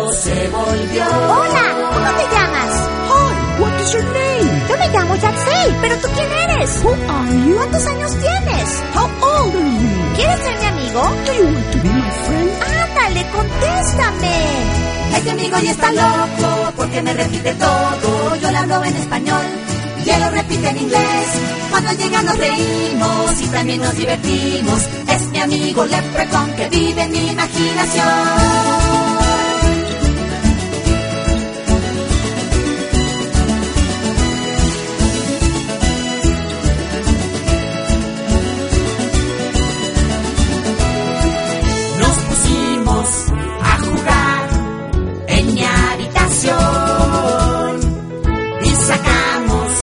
loco se volvió. Hola, ¿cómo te llamas? Hi, what is your name? Yo me llamo Yaxel, ¿pero tú quién eres? Who are you? ¿Cuántos años tienes? How old are you? ¿Quieres ser mi amigo? Do you want to be my friend? Ándale, contéstame. Este amigo ya está loco porque me repite todo. Yo le hablo en español y él lo repite en inglés. Cuando llega nos reímos y también nos divertimos. Es mi amigo Leprechaun que vive en mi imaginación.